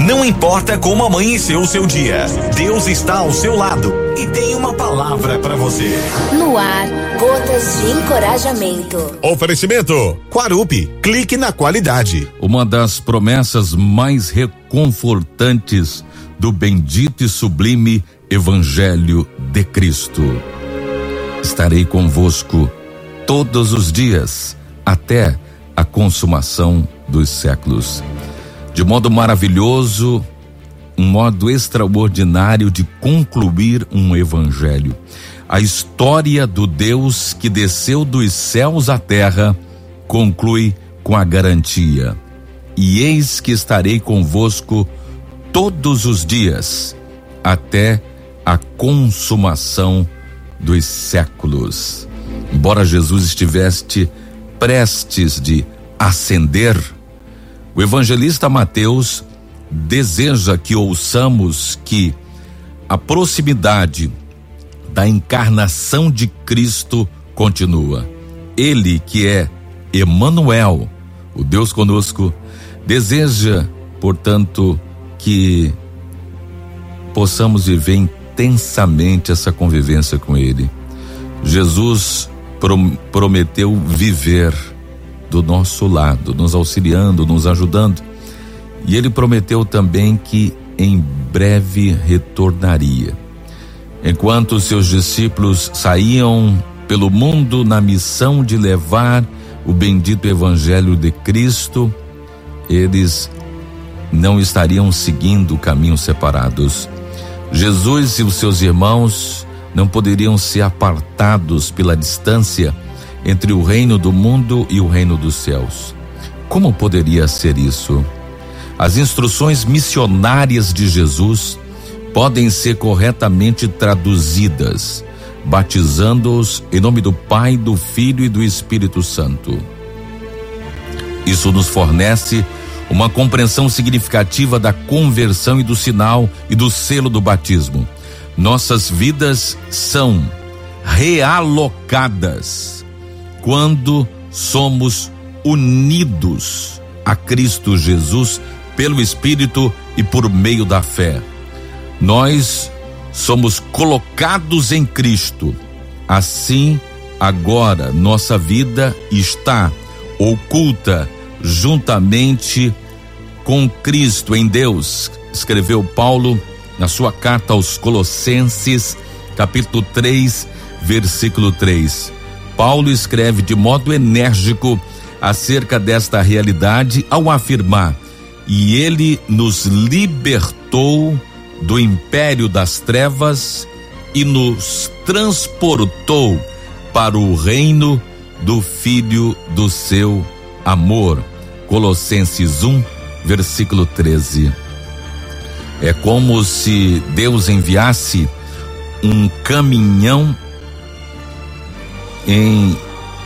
Não importa como amanheceu o seu dia, Deus está ao seu lado e tem uma palavra para você. No ar, gotas de encorajamento. Oferecimento Quarupi, clique na qualidade. Uma das promessas mais reconfortantes do bendito e sublime Evangelho de Cristo. Estarei convosco todos os dias até a consumação dos séculos. De modo maravilhoso, um modo extraordinário de concluir um evangelho. A história do Deus que desceu dos céus à terra conclui com a garantia: e eis que estarei convosco todos os dias até a consumação dos séculos. Embora Jesus estivesse prestes de ascender, o evangelista Mateus deseja que ouçamos que a proximidade da encarnação de Cristo continua. Ele, que é Emanuel, o Deus conosco, deseja, portanto, que possamos viver intensamente essa convivência com Ele. Jesus prometeu viver do nosso lado, nos auxiliando, nos ajudando. E Ele prometeu também que em breve retornaria. Enquanto seus discípulos saíam pelo mundo na missão de levar o bendito Evangelho de Cristo, eles não estariam seguindo caminhos separados. Jesus e os seus irmãos não poderiam ser apartados pela distância entre o reino do mundo e o reino dos céus. Como poderia ser isso? As instruções missionárias de Jesus podem ser corretamente traduzidas, batizando-os em nome do Pai, do Filho e do Espírito Santo. Isso nos fornece uma compreensão significativa da conversão e do sinal e do selo do batismo. Nossas vidas são realocadas quando somos unidos a Cristo Jesus pelo Espírito e por meio da fé. Nós somos colocados em Cristo. Assim, agora nossa vida está oculta juntamente com Cristo em Deus, escreveu Paulo na sua carta aos Colossenses, capítulo 3, versículo 3. Paulo escreve de modo enérgico acerca desta realidade ao afirmar: e Ele nos libertou do império das trevas e nos transportou para o reino do Filho do seu amor. Colossenses 1, versículo 13. É como se Deus enviasse um caminhão em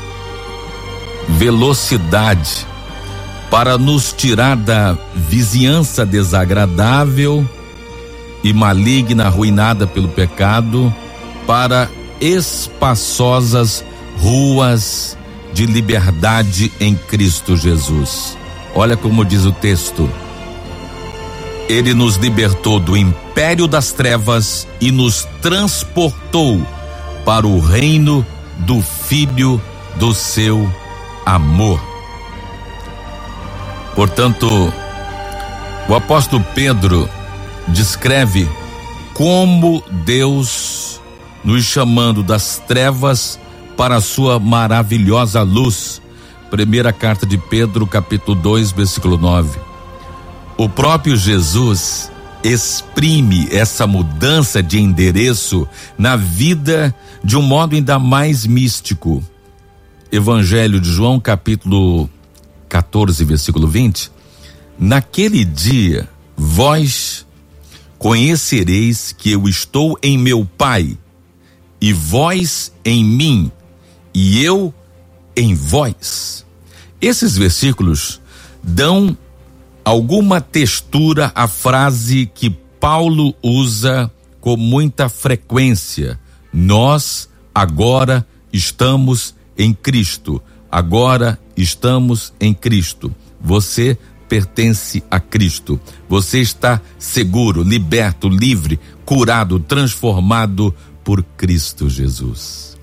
velocidade para nos tirar da vizinhança desagradável e maligna, arruinada pelo pecado, para espaçosas ruas de liberdade em Cristo Jesus. Olha como diz o texto: Ele nos libertou do império das trevas e nos transportou para o reino do Filho do seu amor. Portanto, o apóstolo Pedro descreve como Deus nos chamando das trevas para a sua maravilhosa luz. Primeira carta de Pedro, capítulo 2, versículo 9. O próprio Jesus exprime essa mudança de endereço na vida de um modo ainda mais místico. Evangelho de João, capítulo 14, versículo 20. Naquele dia, vós conhecereis que eu estou em meu Pai, e vós em mim, e eu em vós. Esses versículos dão alguma textura à frase que Paulo usa com muita frequência: nós agora estamos em Cristo. Agora estamos em Cristo. Você pertence a Cristo. Você está seguro, liberto, livre, curado, transformado por Cristo Jesus.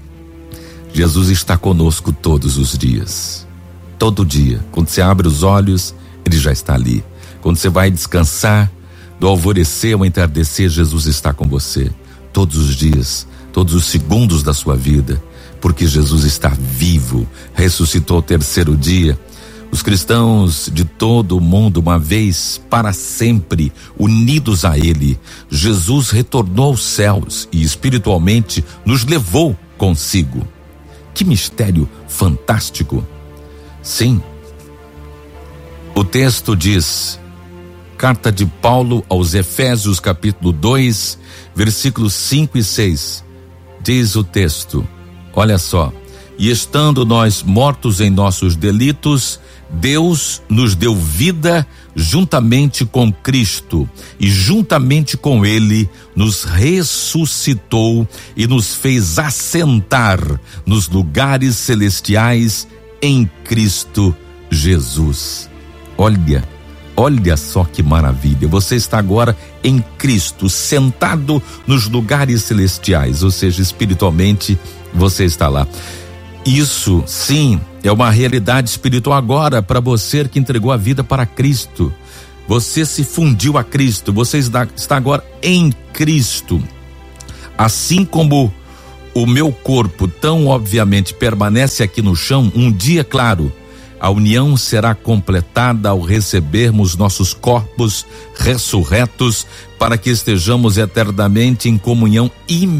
Jesus está conosco todos os dias. Todo dia. Quando você abre os olhos, Ele já está ali. Quando você vai descansar, do alvorecer ao entardecer, Jesus está com você. Todos os dias, todos os segundos da sua vida. Porque Jesus está vivo, ressuscitou ao terceiro dia. Os cristãos de todo o mundo, uma vez para sempre, unidos a Ele, Jesus retornou aos céus e espiritualmente nos levou consigo. Que mistério fantástico! Sim, o texto diz, carta de Paulo aos Efésios, capítulo 2, versículos 5 e 6, diz o texto, olha só, e estando nós mortos em nossos delitos, Deus nos deu vida juntamente com Cristo e juntamente com Ele nos ressuscitou e nos fez assentar nos lugares celestiais em Cristo Jesus. Olha só que maravilha, você está agora em Cristo, sentado nos lugares celestiais, ou seja, espiritualmente você está lá. Isso, sim, é uma realidade espiritual agora para você que entregou a vida para Cristo. Você se fundiu a Cristo, você está agora em Cristo. Assim como o meu corpo tão obviamente permanece aqui no chão, um dia, claro, a união será completada ao recebermos nossos corpos ressurretos para que estejamos eternamente em comunhão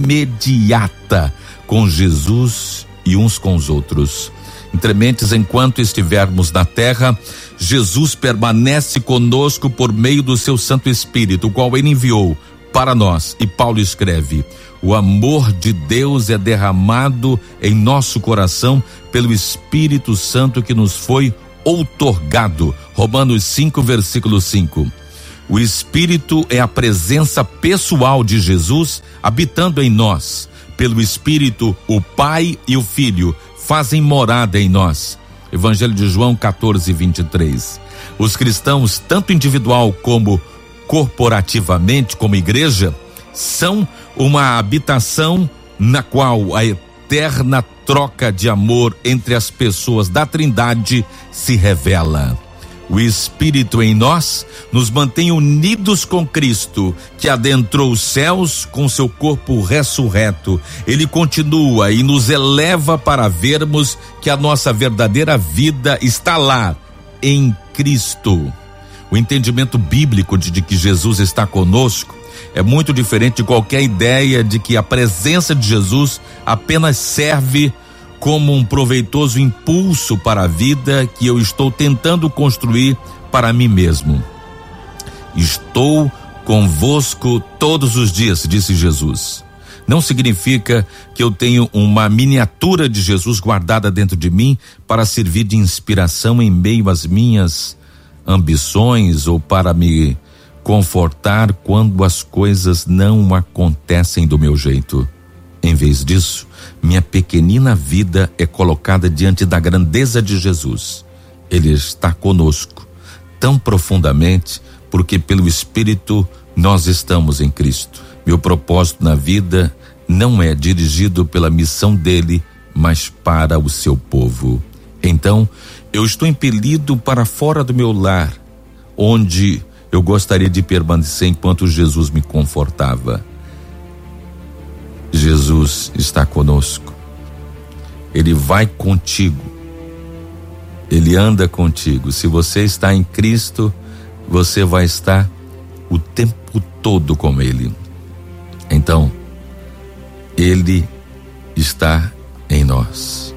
imediata com Jesus e uns com os outros. Entrementes, enquanto estivermos na terra, Jesus permanece conosco por meio do seu Santo Espírito, o qual Ele enviou para nós. E Paulo escreve: o amor de Deus é derramado em nosso coração pelo Espírito Santo que nos foi outorgado. Romanos 5, versículo 5. O Espírito é a presença pessoal de Jesus habitando em nós. Pelo Espírito, o Pai e o Filho fazem morada em nós. Evangelho de João 14, 23. Os cristãos, tanto individual como corporativamente, como igreja, são uma habitação na qual a eterna troca de amor entre as pessoas da Trindade se revela. O Espírito em nós nos mantém unidos com Cristo, que adentrou os céus com seu corpo ressurreto. Ele continua e nos eleva para vermos que a nossa verdadeira vida está lá, em Cristo. O entendimento bíblico de que Jesus está conosco é muito diferente de qualquer ideia de que a presença de Jesus apenas serve como um proveitoso impulso para a vida que eu estou tentando construir para mim mesmo. Estou convosco todos os dias, disse Jesus. Não significa que eu tenho uma miniatura de Jesus guardada dentro de mim para servir de inspiração em meio às minhas ambições ou para me confortar quando as coisas não acontecem do meu jeito. Em vez disso, minha pequenina vida é colocada diante da grandeza de Jesus. Ele está conosco tão profundamente porque pelo Espírito nós estamos em Cristo. Meu propósito na vida não é dirigido pela missão dele, mas para o seu povo. Então, eu estou impelido para fora do meu lar, onde eu gostaria de permanecer enquanto Jesus me confortava. Jesus está conosco. Ele vai contigo. Ele anda contigo. Se você está em Cristo, você vai estar o tempo todo com Ele. Então, Ele está em nós.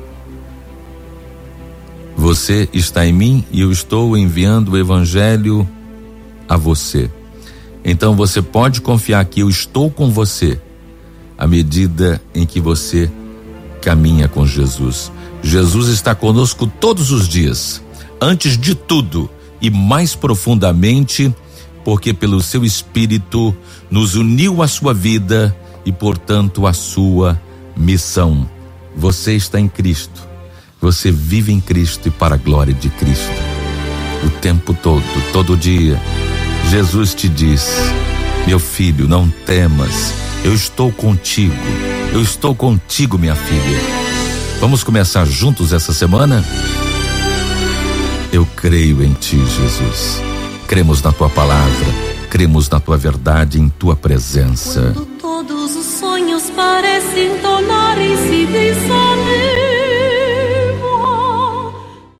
Você está em mim e eu estou enviando o Evangelho a você. Então você pode confiar que eu estou com você à medida em que você caminha com Jesus. Jesus está conosco todos os dias, antes de tudo e mais profundamente, porque pelo seu Espírito nos uniu à sua vida e, portanto, à sua missão. Você está em Cristo, você vive em Cristo e para a glória de Cristo. o tempo todo dia. Jesus te diz: meu filho, não temas, eu estou contigo, minha filha. Vamos começar juntos essa semana? Eu creio em ti, Jesus. Cremos na tua palavra, cremos na tua verdade, em tua presença. Quando todos os sonhos parecem tornarem-se visões,